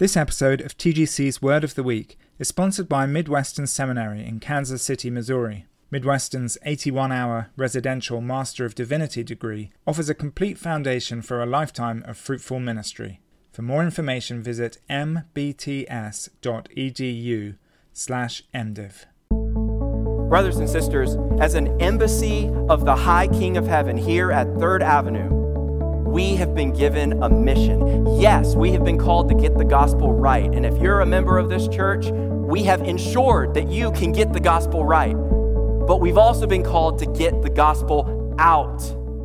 This episode of TGC's Word of the Week is sponsored by Midwestern Seminary in Kansas City, Missouri. Midwestern's 81-hour residential Master of Divinity degree offers a complete foundation for a lifetime of fruitful ministry. For more information, visit mbts.edu/MDiv. Brothers and sisters, as an embassy of the High King of Heaven here at 3rd Avenue, we have been given a mission. Yes, we have been called to get the gospel right. And if you're a member of this church, we have ensured that you can get the gospel right. But we've also been called to get the gospel out.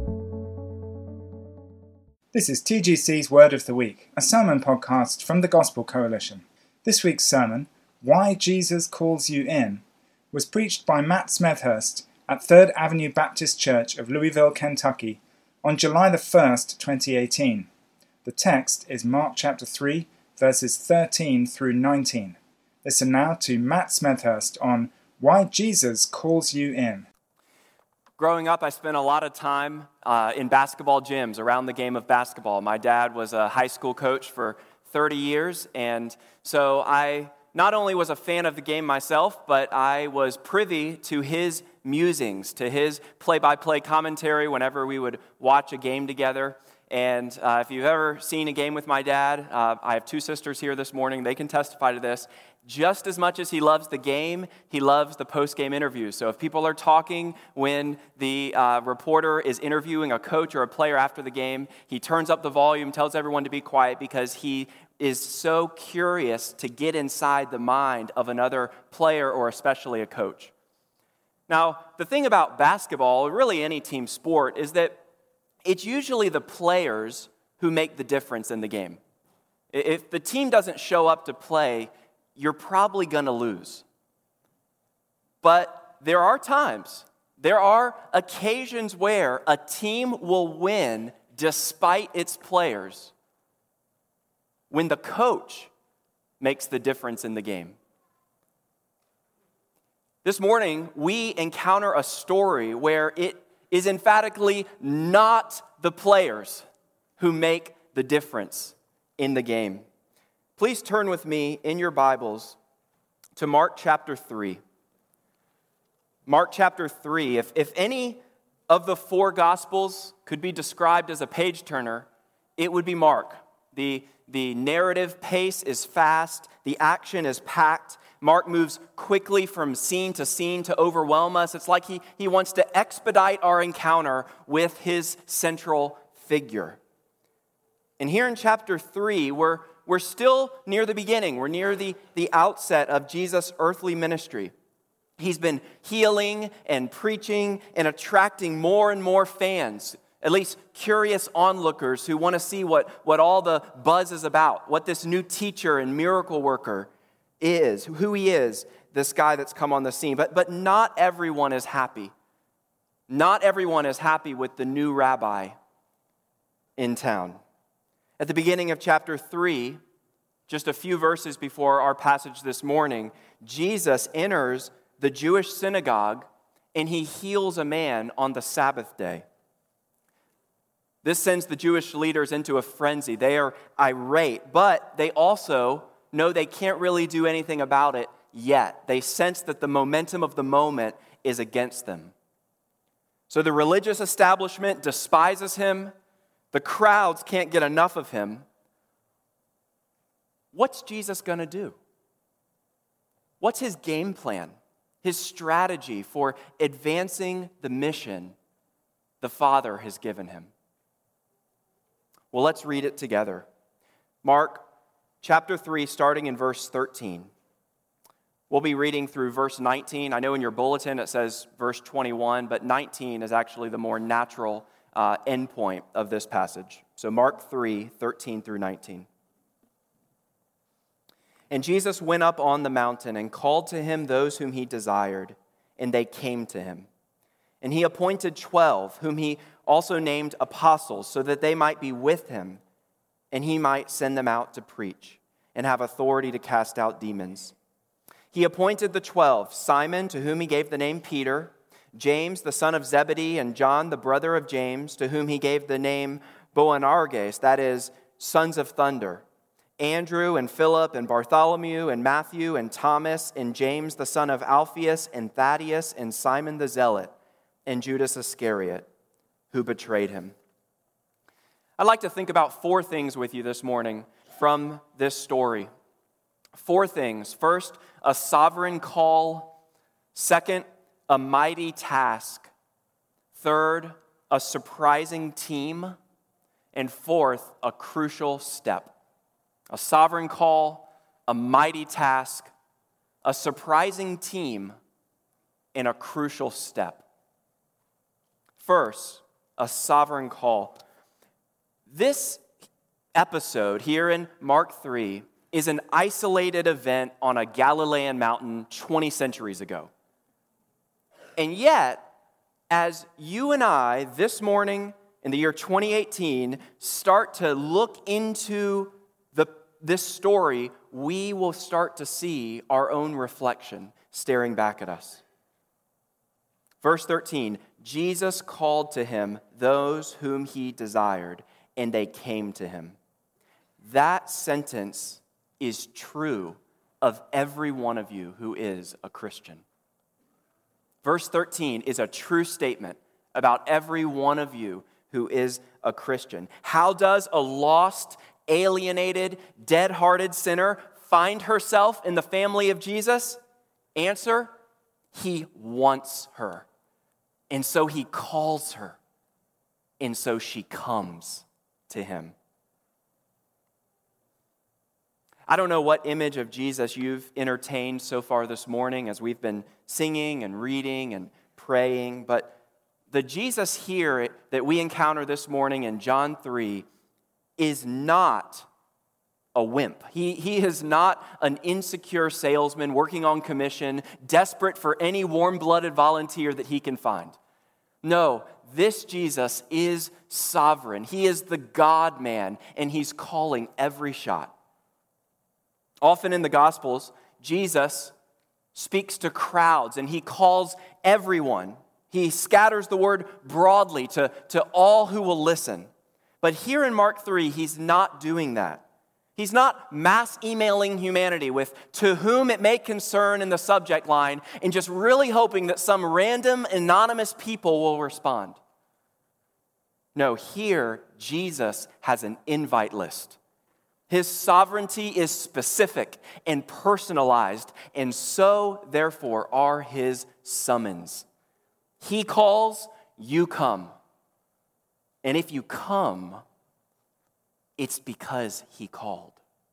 This is TGC's Word of the Week, a sermon podcast from the Gospel Coalition. This week's sermon, Why Jesus Calls You In, was preached by Matt Smethurst at 3rd Avenue Baptist Church of Louisville, Kentucky, on July the 1st, 2018. The text is Mark chapter 3, verses 13 through 19. Listen now to Matt Smethurst on Why Jesus Calls You In. Growing up, I spent a lot of time in basketball gyms around the game of basketball. My dad was a high school coach for 30 years, and so I not only was a fan of the game myself, but I was privy to his musings, to his play-by-play commentary whenever we would watch a game together. And if you've ever seen a game with my dad, I have two sisters here this morning, they can testify to this. Just as much as he loves the game, he loves the post-game interviews. So if people are talking when the reporter is interviewing a coach or a player after the game, he turns up the volume, tells everyone to be quiet because he is so curious to get inside the mind of another player or especially a coach. Now, the thing about basketball, or really any team sport, is that it's usually the players who make the difference in the game. If the team doesn't show up to play, you're probably going to lose. But there are occasions where a team will win despite its players when the coach makes the difference in the game. This morning, we encounter a story where it is emphatically not the players who make the difference in the game. Please turn with me in your Bibles to Mark chapter 3. Mark chapter 3, if any of the four Gospels could be described as a page-turner, it would be Mark. The narrative pace is fast, the action is packed. Mark moves quickly from scene to overwhelm us. It's like he wants to expedite our encounter with his central figure. And here in chapter 3, we're still near the beginning. We're near the outset of Jesus' earthly ministry. He's been healing and preaching and attracting more and more fans, at least curious onlookers who want to see what all the buzz is about, what this new teacher and miracle worker is, who he is, this guy that's come on the scene. But not everyone is happy. Not everyone is happy with the new rabbi in town. At the beginning of chapter 3, just a few verses before our passage this morning, Jesus enters the Jewish synagogue and he heals a man on the Sabbath day. This sends the Jewish leaders into a frenzy. They are irate, but they also know they can't really do anything about it yet. They sense that the momentum of the moment is against them. So the religious establishment despises him. The crowds can't get enough of him. What's Jesus going to do? What's his game plan? His strategy for advancing the mission the Father has given him? Well, let's read it together. Mark chapter 3, starting in verse 13. We'll be reading through verse 19. I know in your bulletin it says verse 21, but 19 is actually the more natural endpoint of this passage. So Mark 3, 13 through 19. And Jesus went up on the mountain and called to him those whom he desired, and they came to him. And he appointed 12, whom he also named apostles, so that they might be with him, and he might send them out to preach and have authority to cast out demons. He appointed the 12, Simon, to whom he gave the name Peter, James, the son of Zebedee, and John, the brother of James, to whom he gave the name Boanerges, that is, sons of thunder, Andrew and Philip and Bartholomew and Matthew and Thomas and James the son of Alphaeus and Thaddeus and Simon the Zealot and Judas Iscariot, who betrayed him. I'd like to think about 4 things with you this morning from this story. 4 things. First, a sovereign call. Second, a mighty task. Third, a surprising team. And fourth, a crucial step. A sovereign call, a mighty task, a surprising team, and a crucial step. First, a sovereign call. This episode here in Mark 3 is an isolated event on a Galilean mountain 20 centuries ago. And yet, as you and I this morning in the year 2018 start to look into this story, we will start to see our own reflection staring back at us. Verse 13, Jesus called to him those whom he desired, and they came to him. That sentence is true of every one of you who is a Christian. Verse 13 is a true statement about every one of you who is a Christian. How does a lost, alienated, dead-hearted sinner find herself in the family of Jesus? Answer, he wants her. And so he calls her. And so she comes to him. I don't know what image of Jesus you've entertained so far this morning as we've been singing and reading and praying, but the Jesus here that we encounter this morning in John 3 is not a wimp. He is not an insecure salesman working on commission, desperate for any warm-blooded volunteer that he can find. No, this Jesus is sovereign. He is the God-man, and he's calling every shot. Often in the Gospels, Jesus speaks to crowds, and he calls everyone. He scatters the word broadly to all who will listen. But here in Mark 3, he's not doing that. He's not mass emailing humanity with "to whom it may concern" in the subject line and just really hoping that some random anonymous people will respond. No, here Jesus has an invite list. His sovereignty is specific and personalized, and so, therefore, are his summons. He calls, you come. And if you come, it's because he called.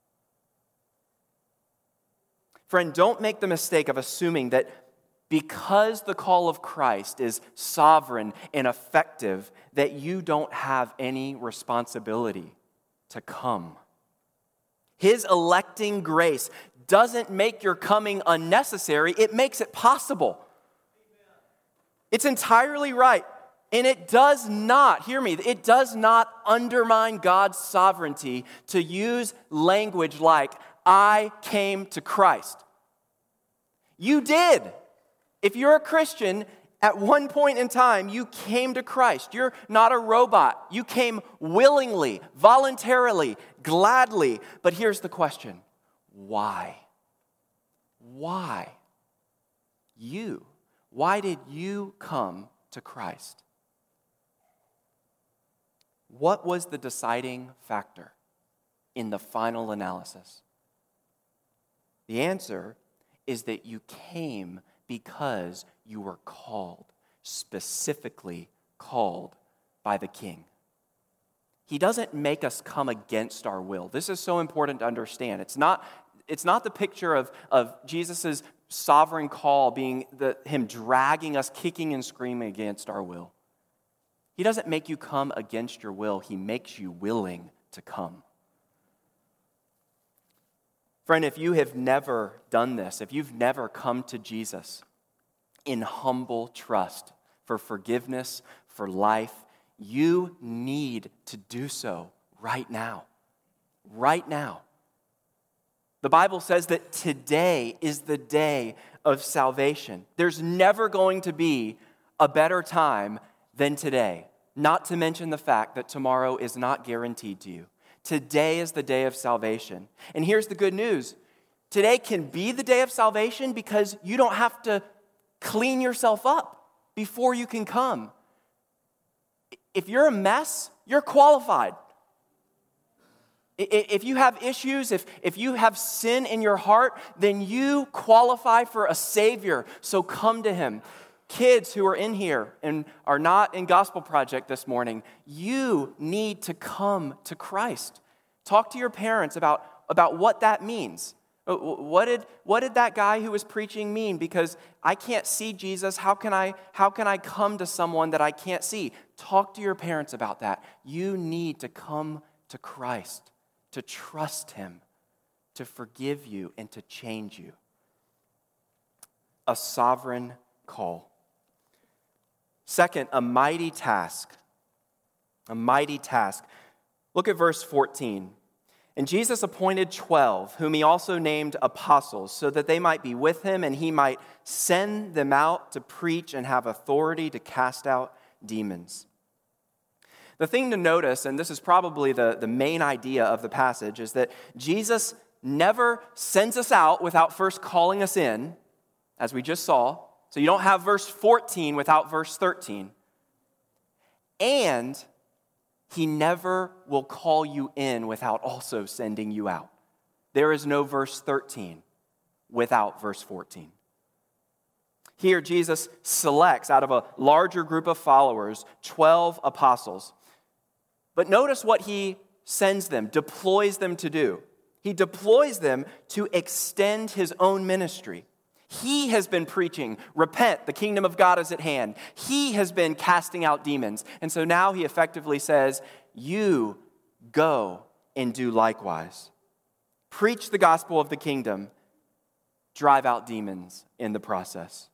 Friend, don't make the mistake of assuming that because the call of Christ is sovereign and effective, that you don't have any responsibility to come. His electing grace doesn't make your coming unnecessary, it makes it possible. It's entirely right. And it does not, hear me, it does not undermine God's sovereignty to use language like, I came to Christ. You did. If you're a Christian, at one point in time, you came to Christ. You're not a robot. You came willingly, voluntarily, gladly. But here's the question. Why? Why? You. Why did you come to Christ? What was the deciding factor in the final analysis? The answer is that you came because you were called, specifically called by the King. He doesn't make us come against our will. This is so important to understand. It's not the picture of Jesus' sovereign call being him dragging us, kicking and screaming against our will. He doesn't make you come against your will. He makes you willing to come. Friend, if you have never done this, if you've never come to Jesus in humble trust for forgiveness, for life, you need to do so right now. Right now. The Bible says that today is the day of salvation. There's never going to be a better time than today. Not to mention the fact that tomorrow is not guaranteed to you. Today is the day of salvation. And here's the good news. Today can be the day of salvation because you don't have to clean yourself up before you can come. If you're a mess, you're qualified. If you have issues, if you have sin in your heart, then you qualify for a Savior. So come to Him. Kids who are in here and are not in Gospel Project this morning, you need to come to Christ. Talk to your parents about what that means. What did that guy who was preaching mean? Because I can't see Jesus. How can I come to someone that I can't see? Talk to your parents about that. You need to come to Christ, to trust Him, to forgive you, and to change you. A sovereign call. Second, a mighty task. A mighty task. Look at verse 14. And Jesus appointed 12, whom He also named apostles, so that they might be with Him and He might send them out to preach and have authority to cast out demons. The thing to notice, and this is probably the main idea of the passage, is that Jesus never sends us out without first calling us in, as we just saw. So you don't have verse 14 without verse 13. And He never will call you in without also sending you out. There is no verse 13 without verse 14. Here, Jesus selects out of a larger group of followers 12 apostles. But notice what He sends them, deploys them to do. He deploys them to extend His own ministry. He has been preaching, repent, the kingdom of God is at hand. He has been casting out demons. And so now He effectively says, you go and do likewise. Preach the gospel of the kingdom. Drive out demons in the process.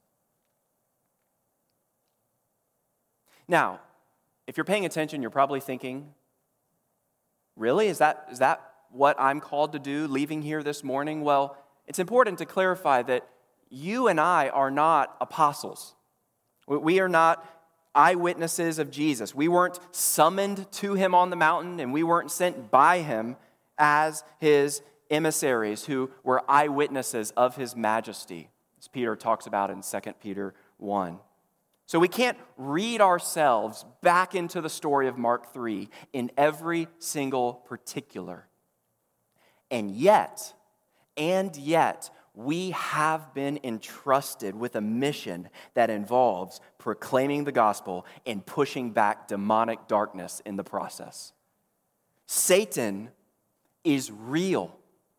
Now, if you're paying attention, you're probably thinking, really? Is that what I'm called to do leaving here this morning? Well, it's important to clarify that you and I are not apostles. We are not eyewitnesses of Jesus. We weren't summoned to Him on the mountain, and we weren't sent by Him as His emissaries who were eyewitnesses of His majesty, as Peter talks about in 2 Peter 1. So we can't read ourselves back into the story of Mark 3 in every single particular. And yet, we have been entrusted with a mission that involves proclaiming the gospel and pushing back demonic darkness in the process. Satan is real.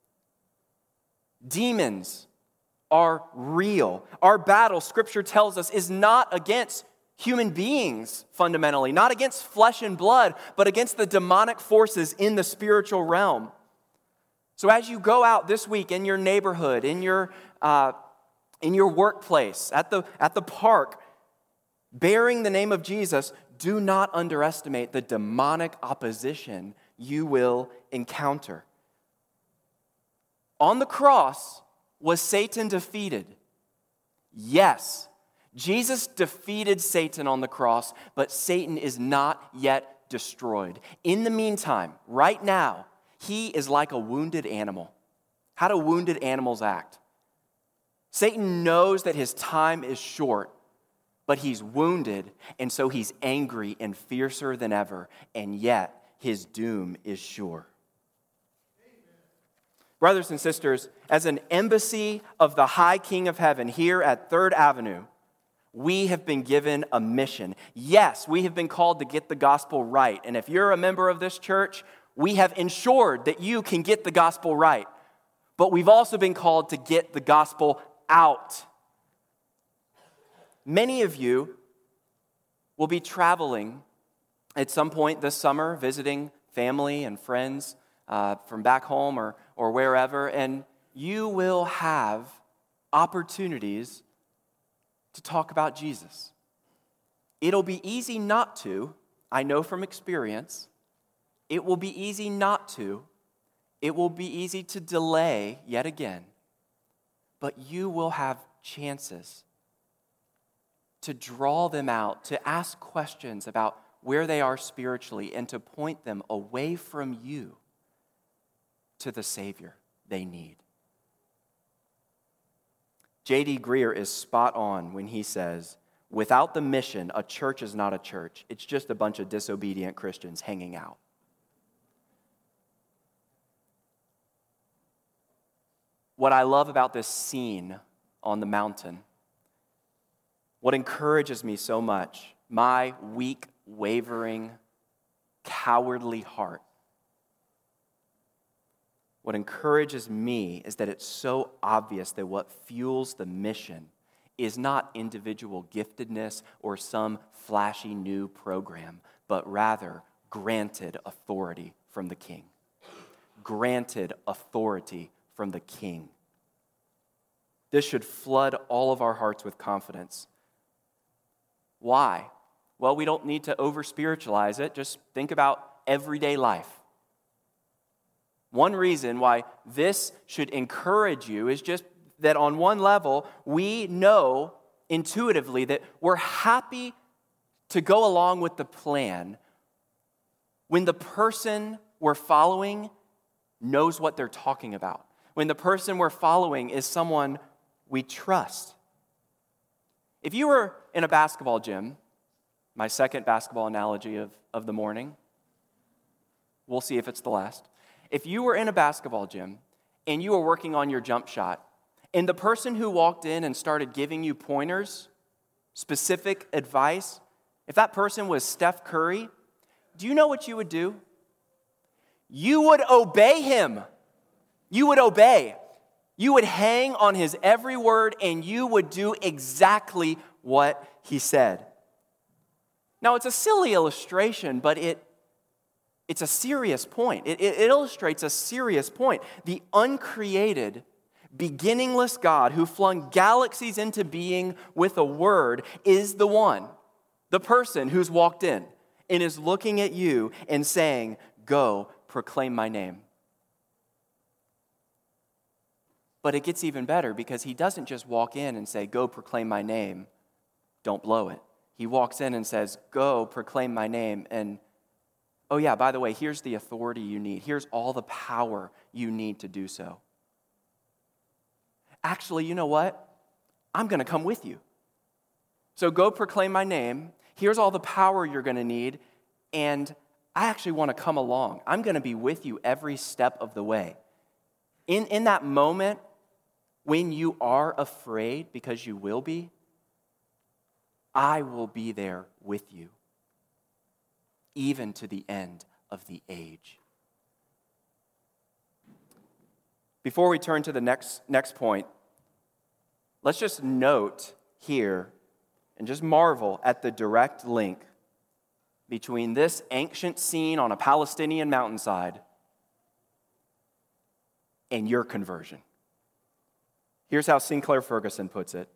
Demons are real. Our battle, Scripture tells us, is not against human beings fundamentally, not against flesh and blood, but against the demonic forces in the spiritual realm. So as you go out this week in your neighborhood, in your workplace, at the park, bearing the name of Jesus, do not underestimate the demonic opposition you will encounter. On the cross, was Satan defeated? Yes. Jesus defeated Satan on the cross, but Satan is not yet destroyed. In the meantime, right now, he is like a wounded animal. How do wounded animals act? Satan knows that his time is short, but he's wounded, and so he's angry and fiercer than ever, and yet his doom is sure. Brothers and sisters, as an embassy of the High King of Heaven here at 3rd Avenue, we have been given a mission. Yes, we have been called to get the gospel right, and if you're a member of this church, we have ensured that you can get the gospel right. But we've also been called to get the gospel out. Many of you will be traveling at some point this summer, visiting family and friends from back home or wherever, and you will have opportunities to talk about Jesus. It'll be easy not to, I know from experience. It will be easy not to. It will be easy to delay yet again. But you will have chances to draw them out, to ask questions about where they are spiritually, and to point them away from you to the Savior they need. J.D. Greer is spot on when he says, without the mission, a church is not a church. It's just a bunch of disobedient Christians hanging out. What I love about this scene on the mountain, what encourages me so much, my weak, wavering, cowardly heart, what encourages me is that it's so obvious that what fuels the mission is not individual giftedness or some flashy new program, but rather granted authority from the King. Granted authority from the King. This should flood all of our hearts with confidence. Why? Well, we don't need to over-spiritualize it. Just think about everyday life. One reason why this should encourage you is just that on one level, we know intuitively that we're happy to go along with the plan when the person we're following knows what they're talking about. When the person we're following is someone we trust. If you were in a basketball gym, my second basketball analogy of the morning, we'll see if it's the last. If you were in a basketball gym and you were working on your jump shot, and the person who walked in and started giving you pointers, specific advice, if that person was Steph Curry, do you know what you would do? You would obey him. You would obey. You would hang on his every word, and you would do exactly what he said. Now, it's a silly illustration, but it's a serious point. It illustrates a serious point. The uncreated, beginningless God who flung galaxies into being with a word is the one, the person who's walked in and is looking at you and saying, go, proclaim my name. But it gets even better because he doesn't just walk in and say, go, proclaim my name, don't blow it. He walks in and says, go, proclaim my name, and oh yeah, by the way, here's the authority you need. Here's all the power you need to do so. Actually, you know what? I'm going to come with you. So go proclaim my name. Here's all the power you're going to need, and I actually want to come along. I'm going to be with you every step of the way. In that moment, when you are afraid, because you will be, I will be there with you, even to the end of the age. Before we turn to the next point, let's just note here and just marvel at the direct link between this ancient scene on a Palestinian mountainside and your conversion. Here's how Sinclair Ferguson puts it.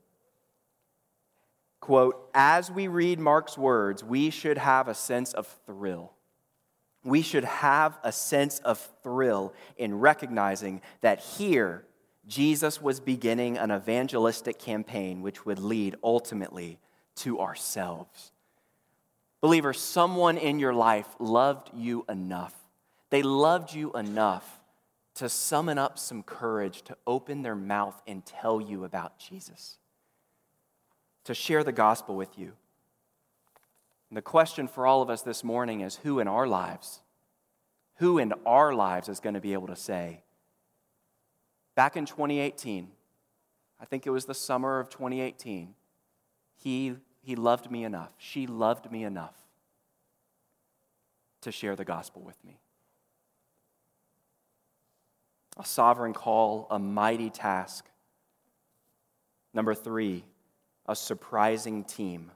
Quote, as we read Mark's words, we should have a sense of thrill. We should have a sense of thrill in recognizing that here, Jesus was beginning an evangelistic campaign which would lead ultimately to ourselves. Believer, someone in your life loved you enough. They loved you enough to summon up some courage to open their mouth and tell you about Jesus, to share the gospel with you. And the question for all of us this morning is who in our lives is going to be able to say, back in 2018, I think it was the summer of 2018, he loved me enough, she loved me enough to share the gospel with me. A sovereign call, a mighty task. Number 3, a surprising team.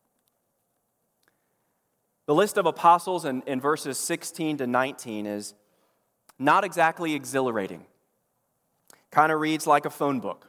The list of apostles in verses 16 to 19 is not exactly exhilarating. Kind of reads like a phone book.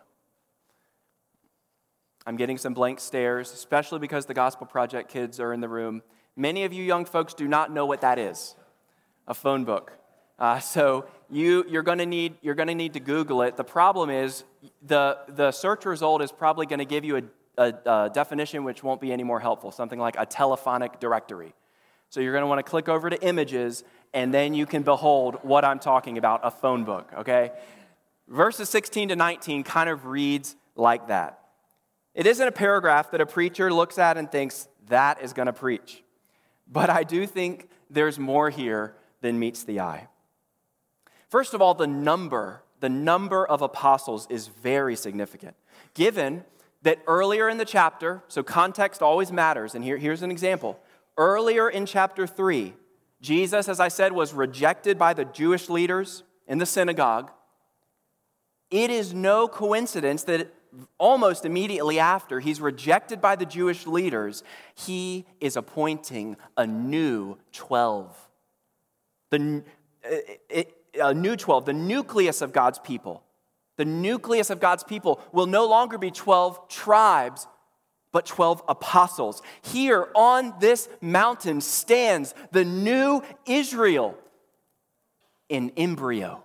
I'm getting some blank stares, especially because the Gospel Project kids are in the room. Many of you young folks do not know what that is, a phone book. So you're going to need to Google it. The problem is the search result is probably going to give you a definition which won't be any more helpful, something like a telephonic directory. So you're going to want to click over to images, and then you can behold what I'm talking about, a phone book, okay? Verses 16 to 19 kind of reads like that. It isn't a paragraph that a preacher looks at and thinks, that is going to preach. But I do think there's more here than meets the eye. First of all, the number of apostles is very significant. Given that earlier in the chapter, so context always matters, and here's an example. Earlier in chapter 3, Jesus, as I said, was rejected by the Jewish leaders in the synagogue. It is no coincidence that almost immediately after he's rejected by the Jewish leaders, he is appointing a new 12. A new 12, the nucleus of God's people. The nucleus of God's people will no longer be 12 tribes, but 12 apostles. Here on this mountain stands the new Israel in embryo.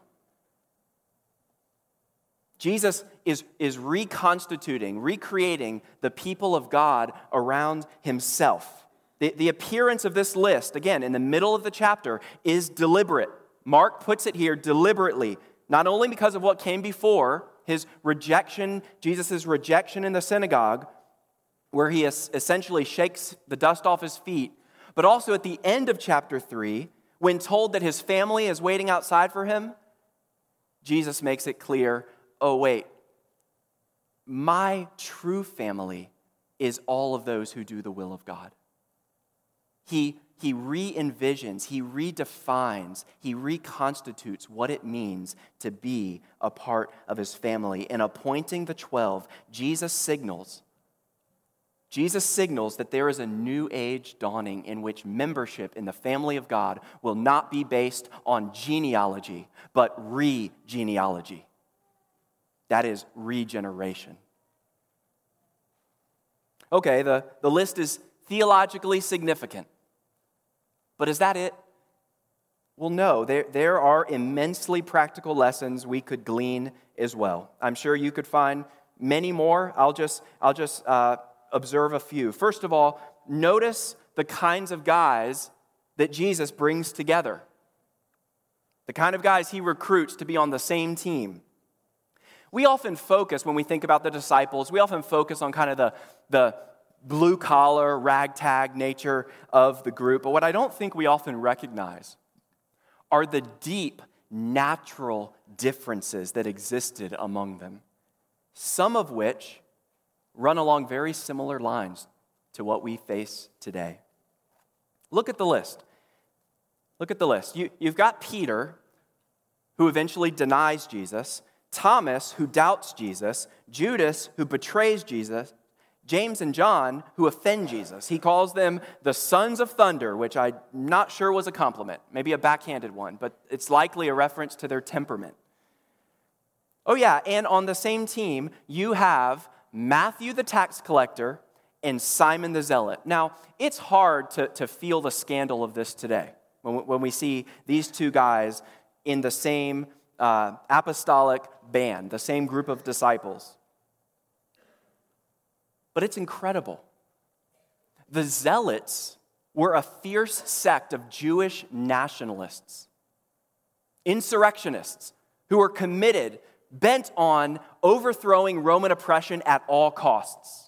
Jesus is reconstituting, recreating the people of God around himself. The appearance of this list, again, in the middle of the chapter, is deliberate. Mark puts it here deliberately, not only because of what came before, his rejection, Jesus' rejection in the synagogue, where he essentially shakes the dust off his feet, but also at the end of chapter 3, when told that his family is waiting outside for him, Jesus makes it clear, oh wait, my true family is all of those who do the will of God. He re-envisions, he redefines, he reconstitutes what it means to be a part of his family. In appointing the 12, Jesus signals that there is a new age dawning in which membership in the family of God will not be based on genealogy, but re-genealogy. That is regeneration. Okay, the list is theologically significant. But is that it? Well, no. There are immensely practical lessons we could glean as well. I'm sure you could find many more. I'll just observe a few. First of all, notice the kinds of guys that Jesus brings together. The kind of guys he recruits to be on the same team. We often focus, when we think about the disciples, we often focus on kind of the blue-collar, ragtag nature of the group. But what I don't think we often recognize are the deep, natural differences that existed among them, some of which run along very similar lines to what we face today. Look at the list. Look at the list. You've got Peter, who eventually denies Jesus, Thomas, who doubts Jesus, Judas, who betrays Jesus, James and John, who offend Jesus. He calls them the sons of thunder, which I'm not sure was a compliment, maybe a backhanded one, but it's likely a reference to their temperament. Oh yeah, and on the same team, you have Matthew the tax collector and Simon the zealot. Now, it's hard to feel the scandal of this today when we see these two guys in the same apostolic band, the same group of disciples. But it's incredible. The Zealots were a fierce sect of Jewish nationalists, insurrectionists who were committed, bent on overthrowing Roman oppression at all costs.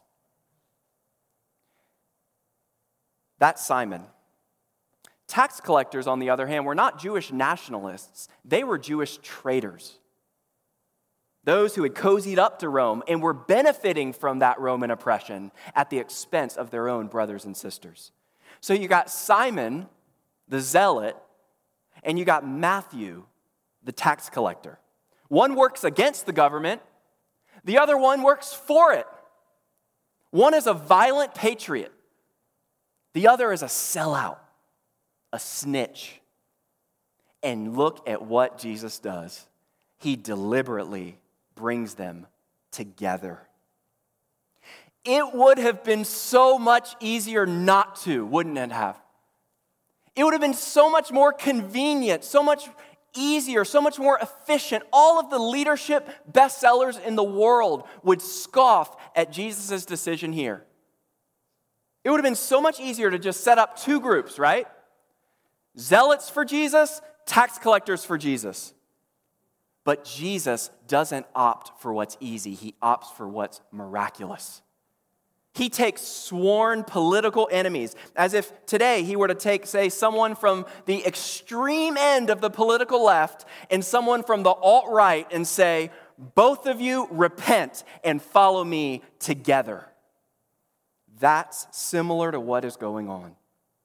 That's Simon. Tax collectors, on the other hand, were not Jewish nationalists. They were Jewish traitors. Those who had cozied up to Rome and were benefiting from that Roman oppression at the expense of their own brothers and sisters. So you got Simon, the zealot, and you got Matthew, the tax collector. One works against the government, the other one works for it. One is a violent patriot, the other is a sellout, a snitch. And look at what Jesus does. He deliberately brings them together. It would have been so much easier not to, wouldn't it have? It would have been so much more convenient, so much easier, so much more efficient. All of the leadership bestsellers in the world would scoff at Jesus' decision here. It would have been so much easier to just set up two groups, right? Zealots for Jesus, tax collectors for Jesus. But Jesus doesn't opt for what's easy. He opts for what's miraculous. He takes sworn political enemies, as if today he were to take, say, someone from the extreme end of the political left and someone from the alt-right and say, both of you repent and follow me together. That's similar to what is going on.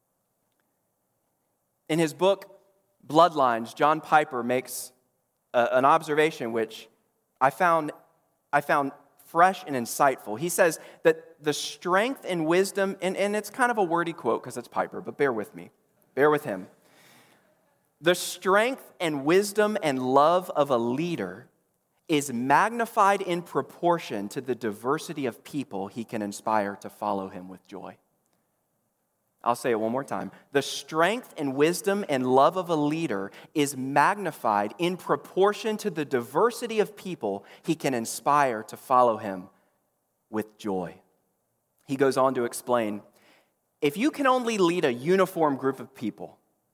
In his book, Bloodlines, John Piper makes an observation which I found fresh and insightful. He says that the strength and wisdom, and it's kind of a wordy quote because it's Piper, but bear with me. Bear with him. The strength and wisdom and love of a leader is magnified in proportion to the diversity of people he can inspire to follow him with joy. I'll say it one more time. The strength and wisdom and love of a leader is magnified in proportion to the diversity of people he can inspire to follow him with joy. He goes on to explain, if you can only lead a uniform group of people,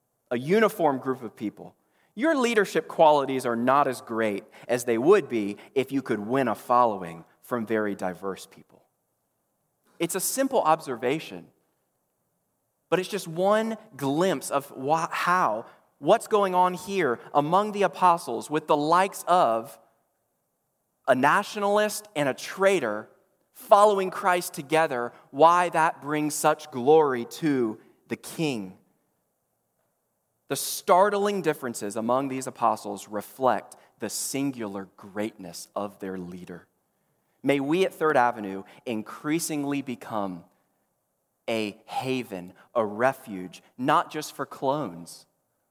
your leadership qualities are not as great as they would be if you could win a following from very diverse people. It's a simple observation, but it's just one glimpse of what's going on here among the apostles with the likes of a nationalist and a traitor following Christ together, why that brings such glory to the King. The startling differences among these apostles reflect the singular greatness of their leader. May we at Third Avenue increasingly become a haven, a refuge, not just for clones,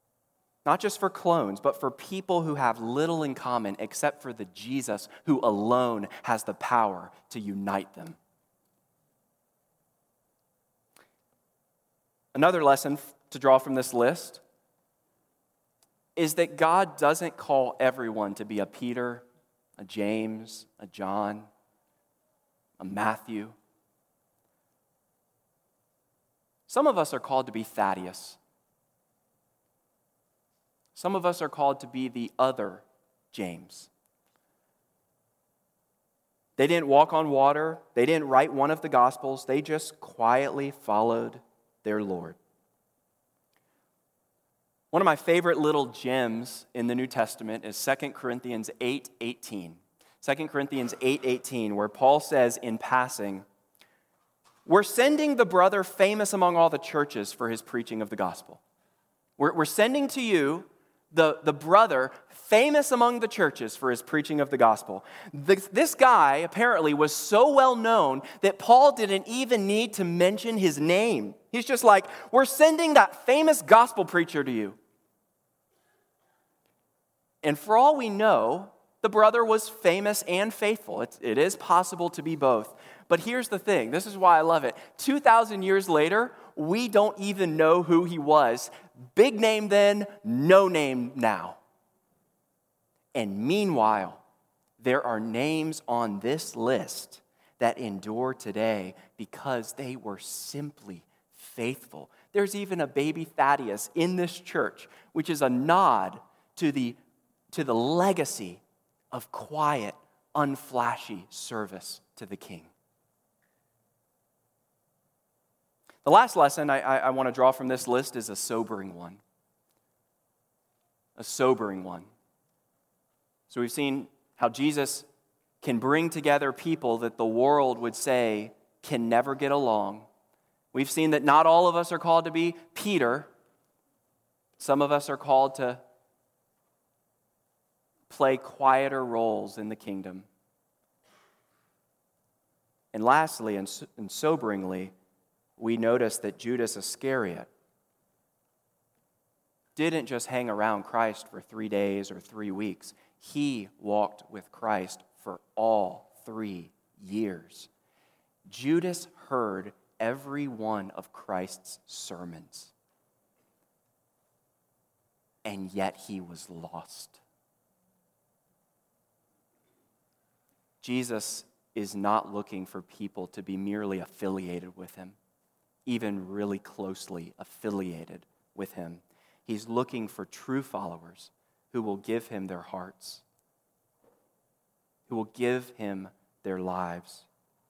but for people who have little in common except for the Jesus who alone has the power to unite them. Another lesson to draw from this list is that God doesn't call everyone to be a Peter, a James, a John, a Matthew. Some of us are called to be Thaddeus. Some of us are called to be the other James. They didn't walk on water. They didn't write one of the Gospels. They just quietly followed their Lord. One of my favorite little gems in the New Testament is 2 Corinthians 8:18. 2 Corinthians 8:18, where Paul says in passing, we're sending the brother famous among all the churches for his preaching of the gospel. We're sending to you the brother famous among the churches for his preaching of the gospel. This guy apparently was so well known that Paul didn't even need to mention his name. He's just like, we're sending that famous gospel preacher to you. And for all we know, the brother was famous and faithful. It is possible to be both. But here's the thing. This is why I love it. 2,000 years later, we don't even know who he was. Big name then, no name now. And meanwhile, there are names on this list that endure today because they were simply faithful. There's even a baby Thaddeus in this church, which is a nod to the legacy of quiet, unflashy service to the King. The last lesson I want to draw from this list is a sobering one. A sobering one. So we've seen how Jesus can bring together people that the world would say can never get along. We've seen that not all of us are called to be Peter. Some of us are called to play quieter roles in the kingdom. And lastly, and soberingly, we notice that Judas Iscariot didn't just hang around Christ for 3 days or 3 weeks. He walked with Christ for all 3 years. Judas heard every one of Christ's sermons, and yet he was lost. Jesus is not looking for people to be merely affiliated with him, even really closely affiliated with him. He's looking for true followers who will give him their hearts, who will give him their lives.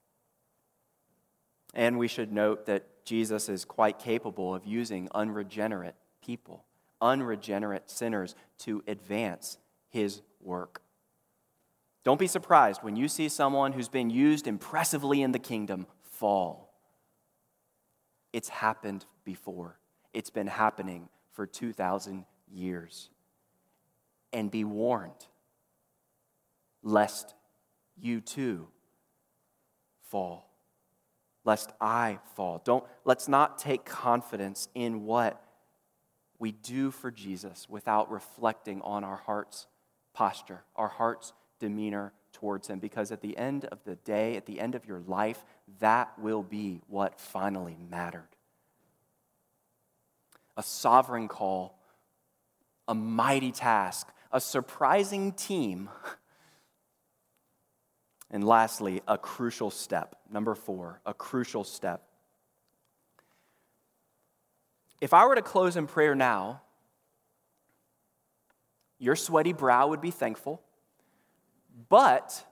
And we should note that Jesus is quite capable of using unregenerate people, unregenerate sinners, to advance his work. Don't be surprised when you see someone who's been used impressively in the kingdom fall. It's happened before. It's been happening for 2,000 years. And be warned, lest you too fall, lest I fall. Let's not take confidence in what we do for Jesus without reflecting on our heart's posture, our heart's demeanor towards him, because at the end of the day, at the end of your life, that will be what finally mattered. A sovereign call, a mighty task, a surprising team, and lastly, a crucial step. Number 4, a crucial step. If I were to close in prayer now, your sweaty brow would be thankful, but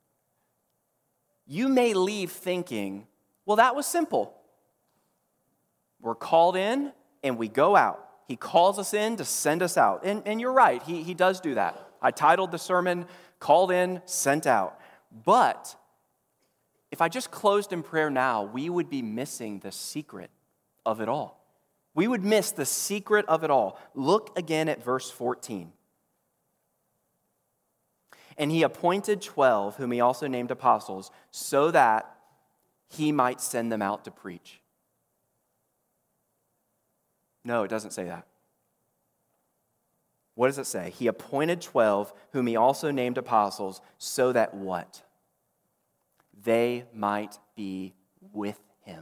you may leave thinking, well, that was simple. We're called in and we go out. He calls us in to send us out. And you're right, he does do that. I titled the sermon, Called In, Sent Out. But if I just closed in prayer now, we would be missing the secret of it all. We would miss the secret of it all. Look again at verse 14. And he appointed 12, whom he also named apostles, so that he might send them out to preach. No, it doesn't say that. What does it say? He appointed 12, whom he also named apostles, so that what? They might be with him.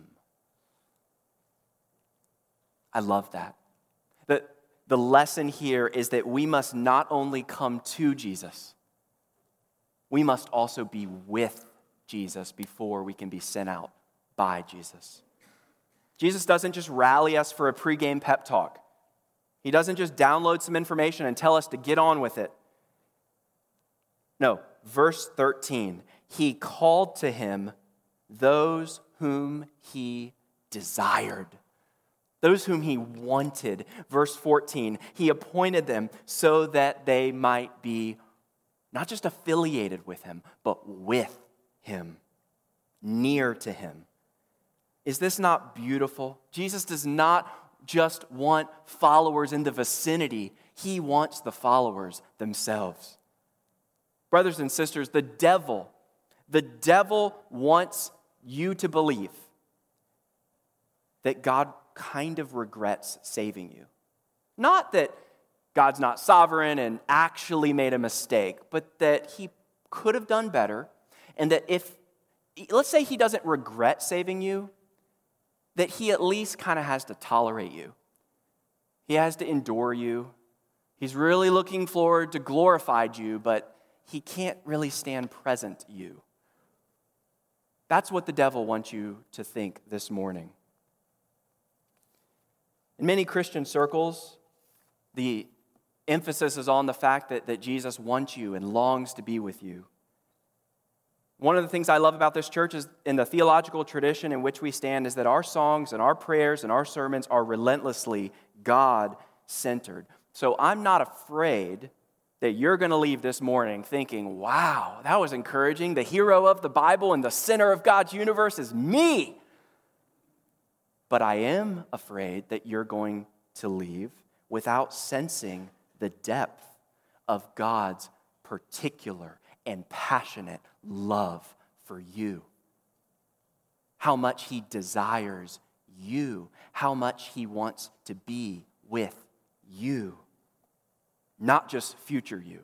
I love that. The lesson here is that we must not only come to Jesus, we must also be with Jesus before we can be sent out by Jesus. Jesus doesn't just rally us for a pregame pep talk. He doesn't just download some information and tell us to get on with it. No, verse 13, he called to him those whom he desired, those whom he wanted. Verse 14, he appointed them so that they might be not just affiliated with him, but with him, near to him. Is this not beautiful? Jesus does not just want followers in the vicinity. He wants the followers themselves. Brothers and sisters, the devil wants you to believe that God kind of regrets saving you. Not that God's not sovereign and actually made a mistake, but that he could have done better, and that let's say he doesn't regret saving you, that he at least kind of has to tolerate you. He has to endure you. He's really looking forward to glorified you, but he can't really stand present you. That's what the devil wants you to think this morning. In many Christian circles, the emphasis is on the fact that Jesus wants you and longs to be with you. One of the things I love about this church is in the theological tradition in which we stand is that our songs and our prayers and our sermons are relentlessly God-centered. So I'm not afraid that you're going to leave this morning thinking, wow, that was encouraging. The hero of the Bible and the center of God's universe is me. But I am afraid that you're going to leave without sensing the depth of God's particular and passionate love for you. How much he desires you. How much he wants to be with you. Not just future you,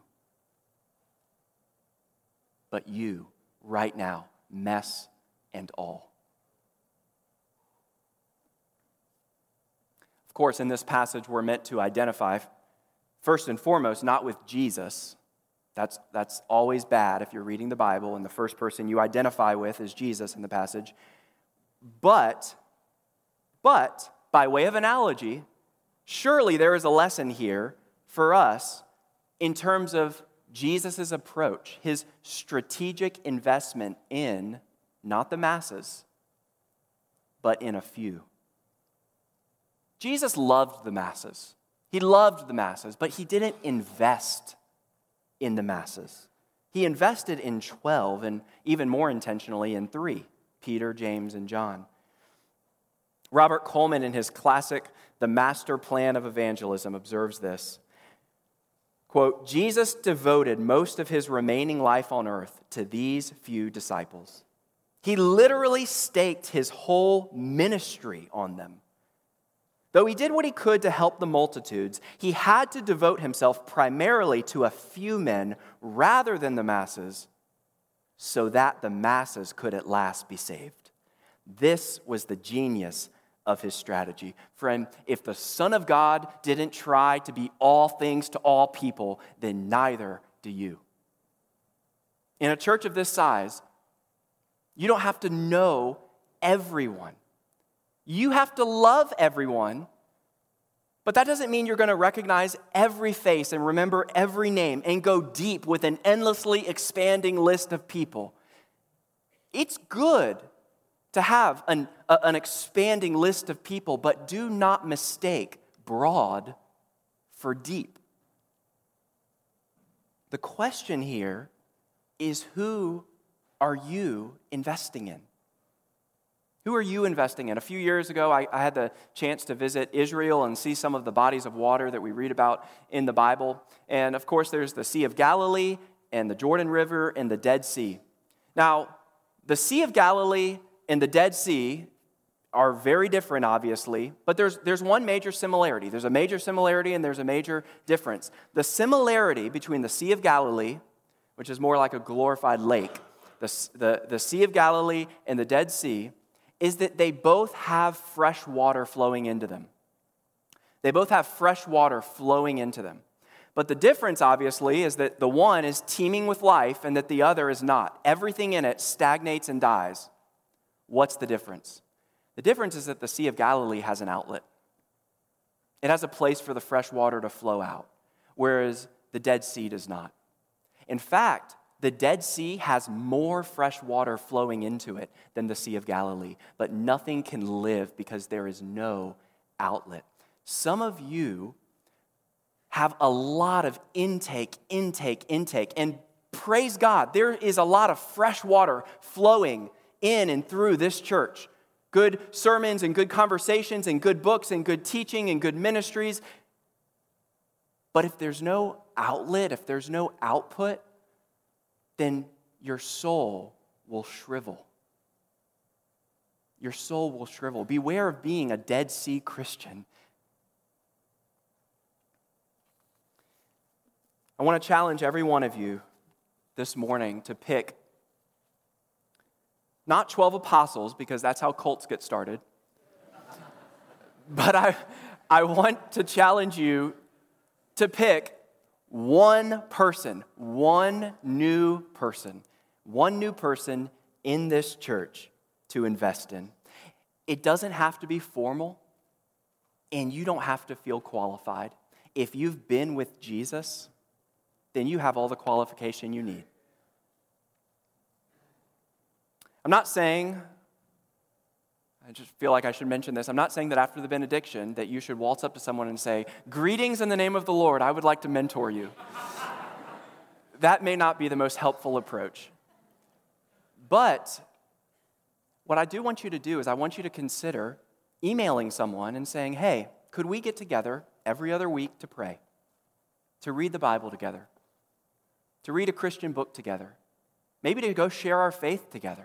but you right now, mess and all. Of course, in this passage, we're meant to identify, first and foremost, not with Jesus. That's always bad if you're reading the Bible and the first person you identify with is Jesus in the passage. But by way of analogy, Surely there is a lesson here for us in terms of Jesus' approach, his strategic investment in not the masses, but in a few. Jesus loved the masses. He loved the masses, but he didn't invest in the masses. He invested in 12, and even more intentionally in 3, Peter, James, and John. Robert Coleman, in his classic, The Master Plan of Evangelism, observes this. Quote, Jesus devoted most of his remaining life on earth to these few disciples. He literally staked his whole ministry on them. Though he did what he could to help the multitudes, he had to devote himself primarily to a few men rather than the masses, so that the masses could at last be saved. This was the genius of his strategy. Friend, if the Son of God didn't try to be all things to all people, then neither do you. In a church of this size, you don't have to know everyone. You have to love everyone, but that doesn't mean you're going to recognize every face and remember every name and go deep with an endlessly expanding list of people. It's good to have an expanding list of people, but do not mistake broad for deep. The question here is, who are you investing in? Who are you investing in? A few years ago, I had the chance to visit Israel and see some of the bodies of water that we read about in the Bible. And of course, there's the Sea of Galilee and the Jordan River and the Dead Sea. Now, the Sea of Galilee and the Dead Sea are very different, obviously, but there's one major similarity. There's a major similarity and there's a major difference. The similarity between the Sea of Galilee, which is more like a glorified lake, the Sea of Galilee and the Dead Sea, is that they both have fresh water flowing into them. They both have fresh water flowing into them. But the difference, obviously, is that the one is teeming with life and that the other is not. Everything in it stagnates and dies. What's the difference? The difference is that the Sea of Galilee has an outlet. It has a place for the fresh water to flow out, whereas the Dead Sea does not. In fact, the Dead Sea has more fresh water flowing into it than the Sea of Galilee, but nothing can live because there is no outlet. Some of you have a lot of intake, and praise God, there is a lot of fresh water flowing in and through this church. Good sermons and good conversations and good books and good teaching and good ministries. But if there's no outlet, if there's no output, then your soul will shrivel. Your soul will shrivel. Beware of being a Dead Sea Christian. I want to challenge every one of you this morning to pick not 12 apostles, because that's how cults get started, but I want to challenge you to pick one person, one new person in this church to invest in. It doesn't have to be formal, and you don't have to feel qualified. If you've been with Jesus, then you have all the qualification you need. I'm not saying, I just feel like I should mention this, I'm not saying that after the benediction that you should waltz up to someone and say, "Greetings in the name of the Lord, I would like to mentor you." That may not be the most helpful approach. But what I do want you to do is I want you to consider emailing someone and saying, "Hey, could we get together every other week to pray, to read the Bible together, to read a Christian book together, maybe to go share our faith together,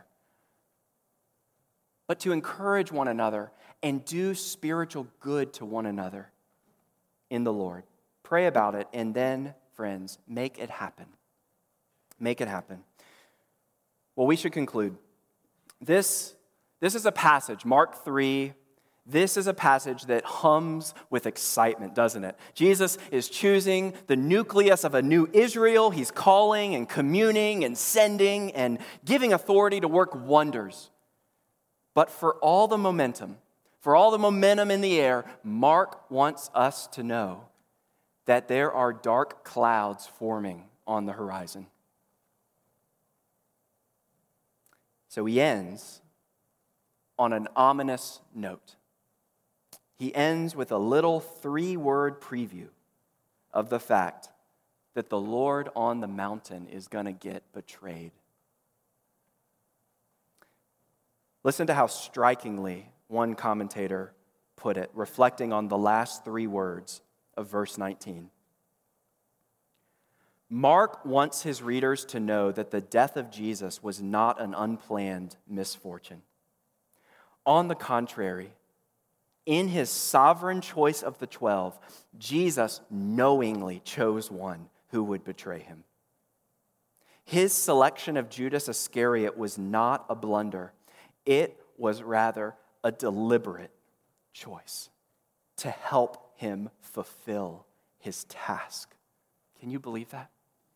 but to encourage one another and do spiritual good to one another in the Lord." Pray about it, and then, friends, make it happen. Make it happen. Well, we should conclude. This is a passage, Mark 3. This is a passage that hums with excitement, doesn't it? Jesus is choosing the nucleus of a new Israel. He's calling and communing and sending and giving authority to work wonders. But for all the momentum, for all the momentum in the air, Mark wants us to know that there are dark clouds forming on the horizon. So he ends on an ominous note. He ends with a little 3-word preview of the fact that the Lord on the mountain is going to get betrayed. Listen to how strikingly one commentator put it, reflecting on the last 3 words of verse 19. Mark wants his readers to know that the death of Jesus was not an unplanned misfortune. On the contrary, in his sovereign choice of the 12, Jesus knowingly chose one who would betray him. His selection of Judas Iscariot was not a blunder. It was rather a deliberate choice to help him fulfill his task. Can you believe that?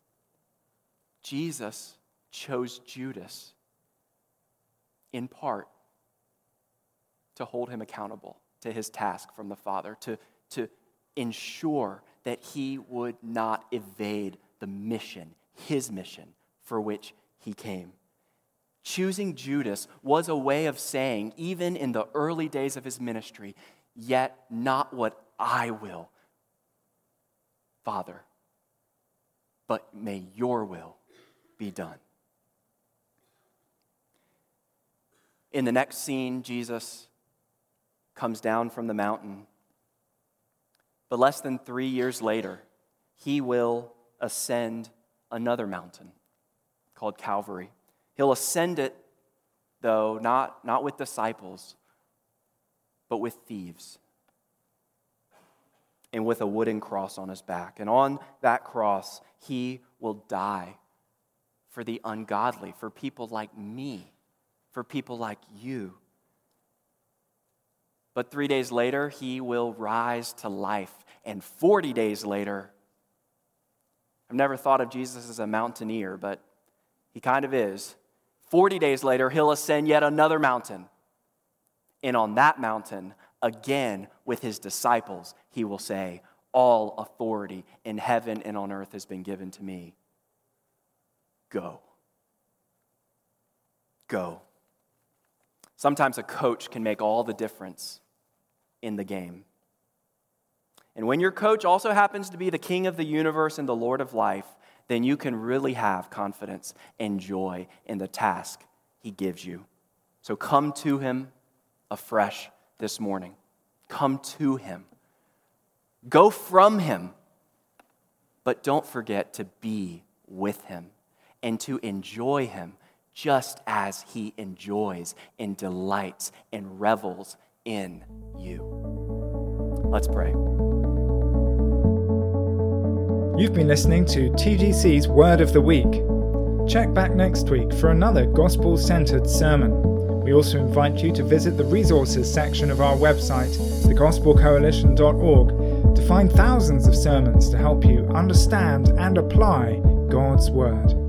Jesus chose Judas in part to hold him accountable to his task from the Father, to ensure that he would not evade the mission, his mission for which he came. Choosing Judas was a way of saying, even in the early days of his ministry, yet not what I will, Father, but may your will be done. In the next scene, Jesus comes down from the mountain, but less than 3 years later, he will ascend another mountain called Calvary. He'll ascend it, though, not with disciples, but with thieves, and with a wooden cross on his back. And on that cross, he will die for the ungodly, for people like me, for people like you. But 3 days later, he will rise to life. And 40 days later, I've never thought of Jesus as a mountaineer, but he kind of is. 40 days later, he'll ascend yet another mountain. And on that mountain, again with his disciples, he will say, all authority in heaven and on earth has been given to me. Go. Go. Sometimes a coach can make all the difference in the game. And when your coach also happens to be the King of the universe and the Lord of life, then you can really have confidence and joy in the task he gives you. So come to him afresh this morning. Come to him. Go from him. But don't forget to be with him and to enjoy him just as he enjoys and delights and revels in you. Let's pray. You've been listening to TGC's Word of the Week. Check back next week for another gospel-centered sermon. We also invite you to visit the resources section of our website, thegospelcoalition.org, to find thousands of sermons to help you understand and apply God's Word.